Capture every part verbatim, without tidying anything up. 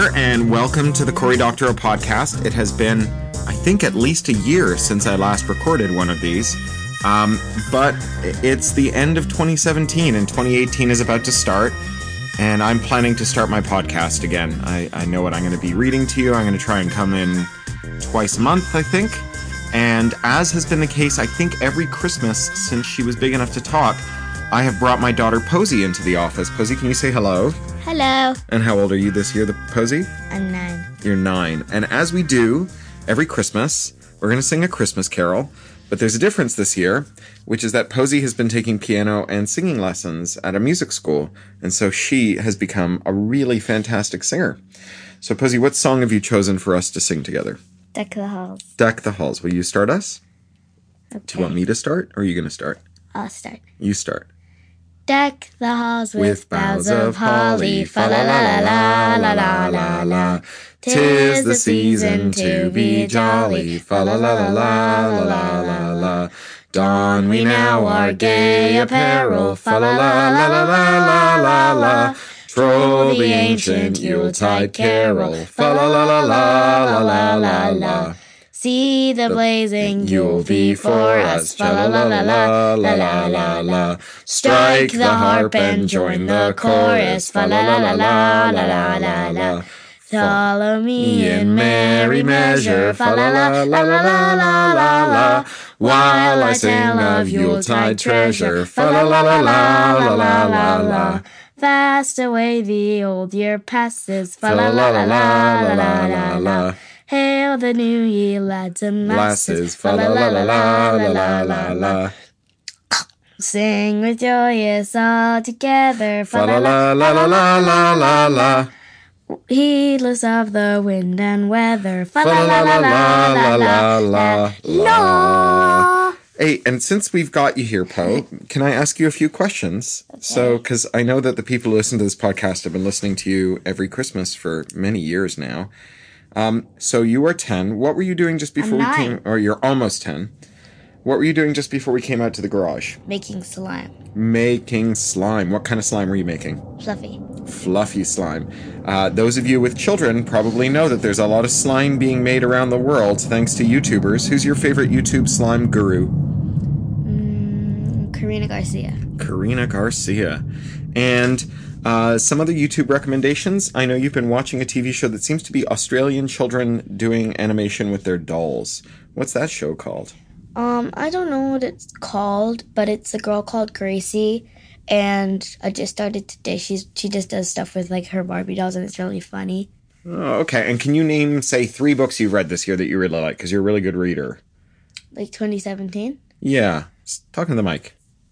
there, and welcome to the Cory Doctorow podcast. It has been, I think, at least a year since I last recorded one of these, um, but it's the end of twenty seventeen, and twenty eighteen is about to start, and I'm planning to start my podcast again. I, I know what I'm going to be reading to you. I'm going to try and come in twice a month, I think, and as has been the case, I think, every Christmas since she was big enough to talk, I have brought my daughter Posey into the office. Posey, can you say hello? Hello. And how old are you this year, the Posey? I'm nine. You're nine. And as we do every Christmas, we're going to sing a Christmas carol. But there's a difference this year, which is that Posey has been taking piano and singing lessons at a music school. And so she has become a really fantastic singer. So Posey, what song have you chosen for us to sing together? Deck the Halls. Deck the Halls. Will you start us? Okay. Do you want me to start, or are you going to start? I'll start. You start. Deck the halls with, With boughs of holly, fa la la la la la la la la. Tis the season to be jolly, fa la la la la la la la la. Don we now our gay apparel, fa la la la la la la la. Troll the ancient Yuletide carol, fa la la la la la la la. See the blazing Yule before us, fa la la la la la la la la. Strike the harp and join the chorus, fa la la la la la la la la. Follow me in merry measure, fa la la la la la la la la. While I sing of Yuletide treasure, fa la la la la la la la la. Fast away the old year passes, fa la la la la la la la la. Hail the new year, lads and lasses, fa la la la la la la la la. Sing with joyous all together, fa la la la la la la la la. Heedless of the wind and weather, fa la la la la la la la la. Hey, and since we've got you here, Po, can I ask you a few questions? Okay. So, because I know that the people who listen to this podcast have been listening to you every Christmas for many years now. Um, so you are ten. What were you doing just before we came, or you're almost ten. What were you doing just before we came out to the garage? Making slime. Making slime. What kind of slime were you making? Fluffy. Fluffy slime. Uh, those of you with children probably know that there's a lot of slime being made around the world thanks to YouTubers. Who's your favorite YouTube slime guru? Mm, Karina Garcia. Karina Garcia. And Uh, some other YouTube recommendations. I know you've been watching a T V show that seems to be Australian children doing animation with their dolls. What's that show called? Um, I don't know what it's called, but it's a girl called Gracie, and I just started today. She's she just does stuff with like her Barbie dolls, and it's really funny. Oh, okay. And can you name, say, three books you've read this year that you really like? Because you're a really good reader. Like twenty seventeen? Yeah. Talking to the mic.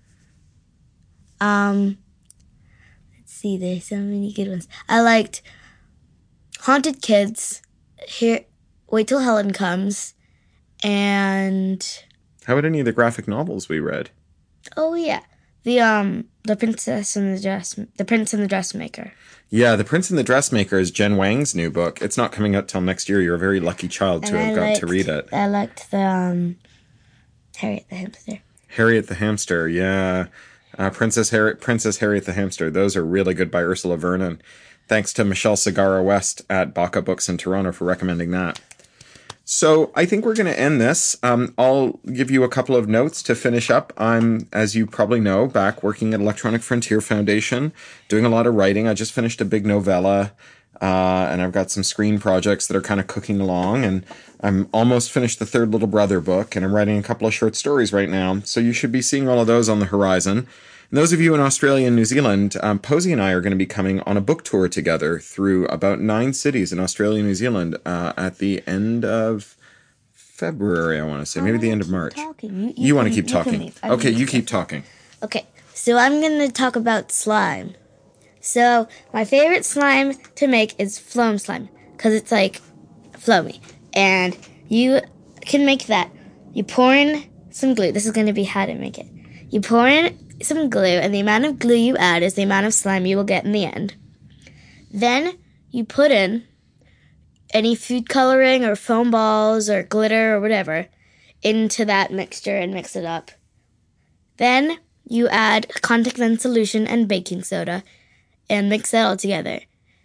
Um... See, there's so many good ones. I liked Haunted Kids, Here, Wait Till Helen Comes, and how about any of the graphic novels we read? Oh yeah, the um, the Princess and the Dress, the Prince and the Dressmaker. Yeah, The Prince and the Dressmaker is Jen Wang's new book. It's not coming out till next year. You're a very lucky child to and have I got liked, to read it. I liked the um, Harriet the Hamster. Harriet the Hamster, yeah. Uh, Princess Harriet, Princess Harriet the Hamster. Those are really good by Ursula Vernon. Thanks to Michelle Segarra West at Baca Books in Toronto for recommending that. So I think we're going to end this. Um, I'll give you a couple of notes to finish up. I'm, as you probably know, back working at Electronic Frontier Foundation, doing a lot of writing. I just finished a big novella, uh, and I've got some screen projects that are kind of cooking along, and I'm almost finished the third Little Brother book, and I'm writing a couple of short stories right now. So you should be seeing all of those on the horizon. And those of you in Australia and New Zealand, um, Posey and I are going to be coming on a book tour together through about nine cities in Australia and New Zealand uh, at the end of February, I want to say. Maybe the end of March. You, you, you want to keep you talking. Okay, you keep talking. Okay, so I'm going to talk about slime. So my favorite slime to make is Floam slime because it's like floamy. And you can make that. You pour in some glue. This is going to be how to make it. You pour in some glue, and the amount of glue you add is the amount of slime you will get in the end. Then you put in any food coloring or foam balls or glitter or whatever into that mixture and mix it up. Then you add contact lens solution and baking soda and mix that all together.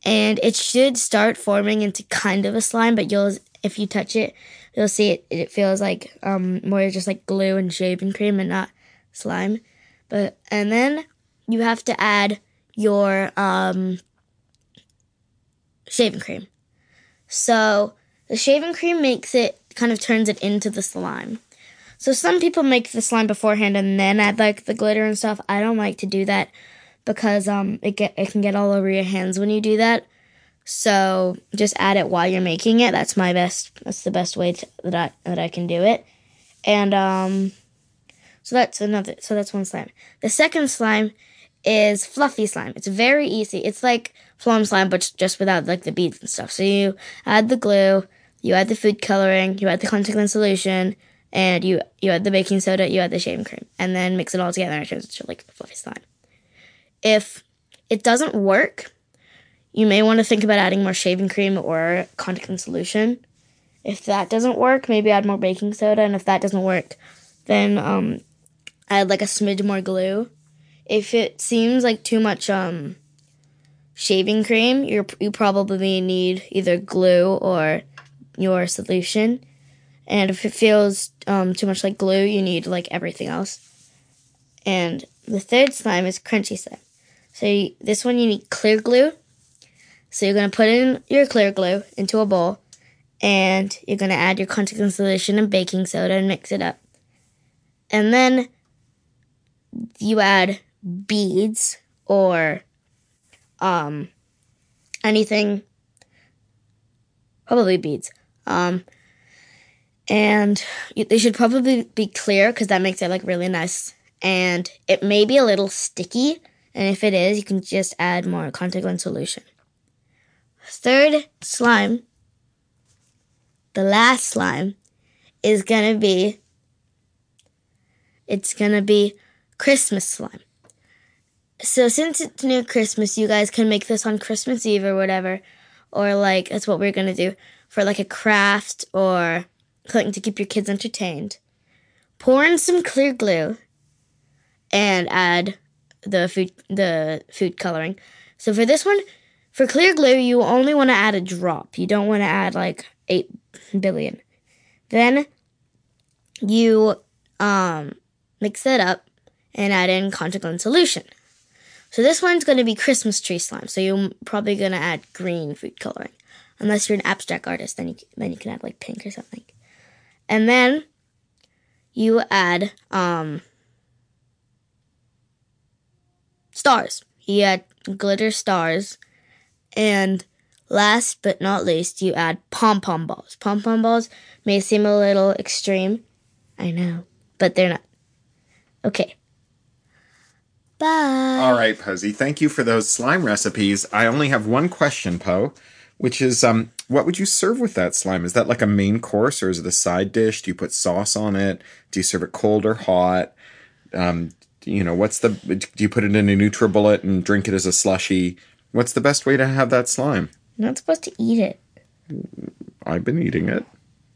And it should start forming into kind of a slime, but you'll, if you touch it, you'll see it, it feels like um, more just like glue and shaving cream and not slime. But and then you have to add your um, shaving cream. So the shaving cream makes it, kind of turns it into the slime. So some people make the slime beforehand and then add like the glitter and stuff. I don't like to do that because um it get it can get all over your hands when you do that. So just add it while you're making it. That's my best. That's the best way to, that I that I can do it. And um, so that's another. So that's one slime. The second slime is fluffy slime. It's very easy. It's like Floam slime, but just without like the beads and stuff. So you add the glue, you add the food coloring, you add the contact lens solution, and you you add the baking soda, you add the shaving cream, and then mix it all together and it turns into like fluffy slime. If it doesn't work, you may want to think about adding more shaving cream or contact lens solution. If that doesn't work, maybe add more baking soda. And if that doesn't work, then um, add like a smidge more glue. If it seems like too much um, shaving cream, you're, you probably need either glue or your solution. And if it feels um, too much like glue, you need like everything else. And the third slime is crunchy slime. So you, this one you need clear glue. So you're going to put in your clear glue into a bowl, and you're going to add your contact lens solution and baking soda and mix it up. And then you add beads or um, anything, probably beads. Um, and they should probably be clear because that makes it like really nice. And it may be a little sticky, and if it is, you can just add more contact lens solution. Third slime, the last slime, is going to be, it's going to be Christmas slime. So since it's near Christmas, you guys can make this on Christmas Eve or whatever, or like, that's what we're going to do for like a craft or something to keep your kids entertained. Pour in some clear glue and add the food, the food coloring. So for this one, for clear glue, you only want to add a drop. You don't want to add like eight billion. Then you um, mix it up and add in contact lens solution. So this one's going to be Christmas tree slime. So you're probably going to add green food coloring. Unless you're an abstract artist, then you then you can add like pink or something. And then you add um, stars. You add glitter stars. And last but not least, you add pom-pom balls. Pom-pom balls may seem a little extreme. I know, but they're not. Okay. Bye. All right, Posey. Thank you for those slime recipes. I only have one question, Poe, which is, um, what would you serve with that slime? Is that like a main course, or is it a side dish? Do you put sauce on it? Do you serve it cold or hot? Um, you know, what's the? Do you put it in a NutriBullet and drink it as a slushie? What's the best way to have that slime? You're not supposed to eat it. I've been eating it.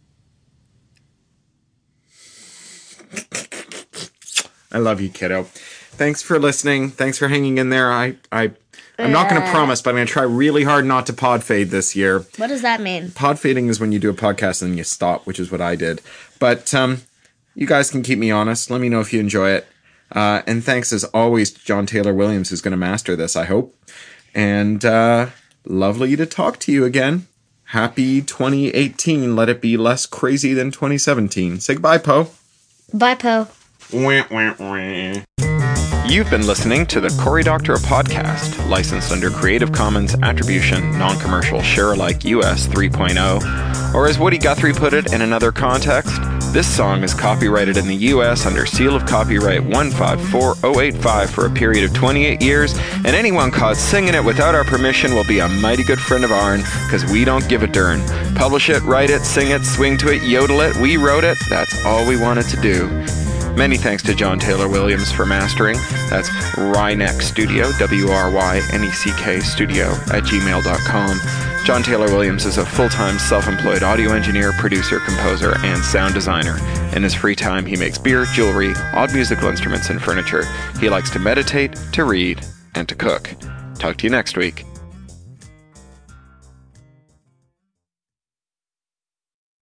I love you, kiddo. Thanks for listening. Thanks for hanging in there. I, I, I'm not going to promise, but I'm going to try really hard not to pod fade this year. What does that mean? Pod fading is when you do a podcast and then you stop, which is what I did. But um, you guys can keep me honest. Let me know if you enjoy it. Uh, and thanks, as always, to John Taylor Williams, who's going to master this, I hope. And uh, lovely to talk to you again. Happy twenty eighteen. Let it be less crazy than twenty seventeen. Say goodbye, Poe. Bye, Poe. Wah, wah, wah. You've been listening to the Cory Doctorow podcast, licensed under Creative Commons Attribution, Non-Commercial, Share-alike U S three point oh. Or as Woody Guthrie put it in another context, this song is copyrighted in the U S under seal of copyright one five four oh eight five for a period of twenty-eight years, and anyone caught singing it without our permission will be a mighty good friend of ourn, because we don't give a darn. Publish it, write it, sing it, swing to it, yodel it, we wrote it, that's all we wanted to do. Many thanks to John Taylor Williams for mastering. That's Ryneck Studio, W R Y N E C K Studio at gmail dot com. John Taylor Williams is a full-time self-employed audio engineer, producer, composer, and sound designer. In his free time, he makes beer, jewelry, odd musical instruments, and furniture. He likes to meditate, to read, and to cook. Talk to you next week.